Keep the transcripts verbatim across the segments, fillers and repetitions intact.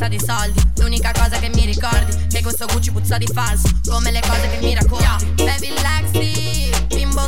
sa di soldi. L'unica cosa che mi ricordi che questo Gucci puzza di falso, come le cose che mi racconti. Baby Lexi, bimbo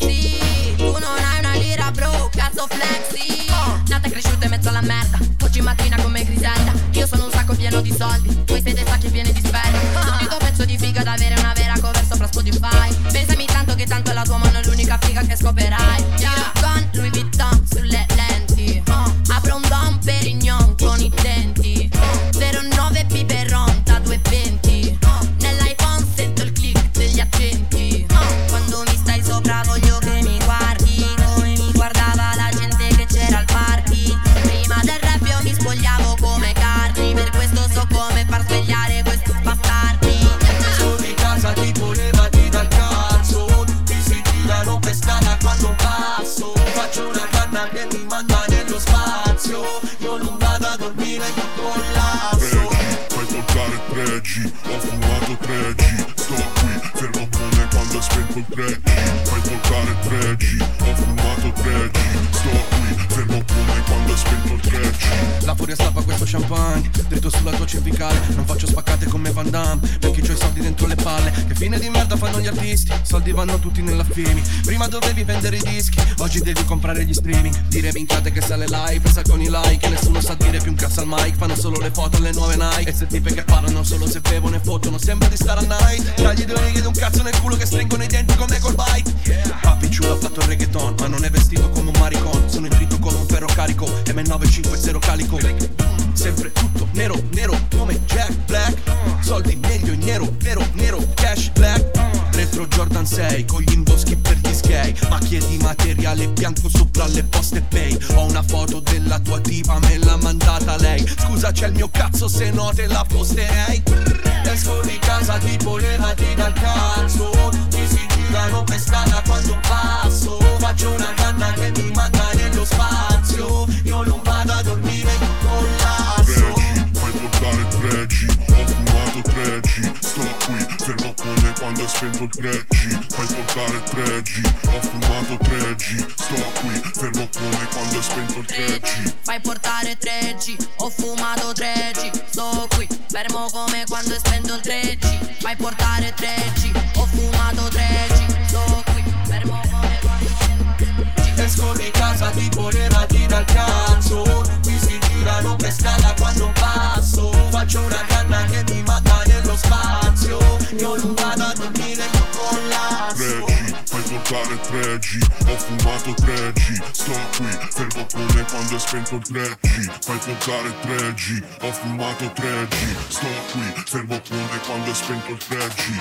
sexy, tu non hai una lira bro, cazzo flexi. Nata e cresciuta in mezzo alla merda, oggi mattina come Griselda. Io sono un sacco pieno di soldi, voi siete sacchi pieni di sperma. L'unico pezzo di figa da avere una vera cover sopra Spotify. Pensami tanto che tanto la tua mano è l'unica figa che scoperai. Giro con Louis Vuitton sulle lenti, apro un Dom Perignon con i denti, zero nove biberon da due venti. Nell'iPhone sento il click degli accenti. Quando mi stai sopra voglio che mi guardi come mi guardava la gente che c'era al party. Prima del rap io mi spogliavo come Cardi, per questo so come far svegliare questi bastardi. Sono di casa tipo levati dal cazzo, ti si girano per strada quando passo. Faccio una canna che mi manda nello spazio, io non vado a dormire, io collasso. Fai portare tre G, ho fumato tre G, sto qui, fermo come quando ho spento il tre G. Fai portare tre G, ho fumato tre G, sto qui, fermo come quando ho spento il tre G. La furia stappa questo champagne, dritto sulla tua cervicale. Non faccio spaccate come Van Damme, perché c'ho i soldi dentro le palle. Che fine di merda fanno gli artisti, soldi vanno tutti nell'affini. Prima dovevi vendere i dischi, oggi devi comprare gli streaming. Dire minchiate che sale live, pensa con i like, nessuno sa dire più un cazzo al mic. Fanno solo le foto alle nuove Nike, e se tipe che parlano solo se bevono e fottono, sembra di stare a night. Tra gli due righe di un cazzo nel culo che stringono i denti come col bite. Papi ciulo ha fatto il reggaeton, ma non è vestito come un maricon. Sono in dritto come un ferro carico, M nove cinque zero calico. Sempre tutto nero, nero come Jack Black. Soldi meglio in nero, vero, nero, cash black. Retro Jordan sei, con gli imboschi per gli sgay. Macchie di materiale bianco sopra le poste pay. Ho una foto della tua tipa, me l'ha mandata lei. Scusa c'è il mio cazzo, se no te la posterei. Esco di casa tipo levati dal cazzo, ti si girano per strada quando passo. Faccio una canna che mi manda nello spazio, io non vado a dormire, io collasso. Fai portare tre G, ho fumato tre G, sto qui, fermo come quando ho spento il tre G. Fai portare tre G, ho fumato tre G, sto qui, fermo come quando ho spento il tre G. Fai portare tre G, ho fumato tre G, sto qui, fermo come quando è spento il tre G. Fai portare tre G, ho fumato tre G, sto qui, fermo come quando è spento il tre G. Esco di casa tipo levati dal cazzo, mi si girano per strada quando passo. Faccio una canna che mi manda nello spazio, io non vado a dormire, io collasso. tre G, fai portare tre G, ho fumato tre G, sto qui, fermo come quando ho spento il tre G. Fai portare tre G, ho fumato tre G, sto qui, fermo come quando ho spento il tre G.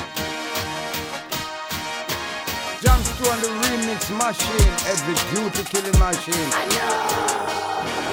Jumps to on the remix machine, every duty killing machine.